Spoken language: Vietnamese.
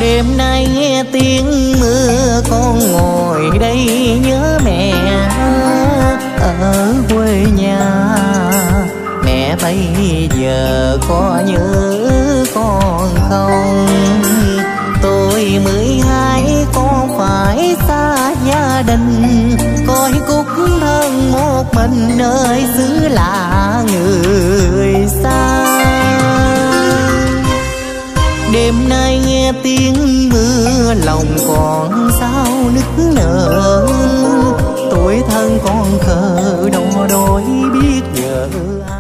Đêm nay nghe tiếng mưa con ngồi đây nhớ mẹ ở quê nhà. Mẹ bây giờ có nhớ con không? Tôi 12 con phải xa gia đình, coi cúc thân một mình nơi xứ lạ người xa. Đêm nay nghe tiếng mưa lòng còn sao nức nở, tuổi thân con khờ đo đôi biết nhớ ai.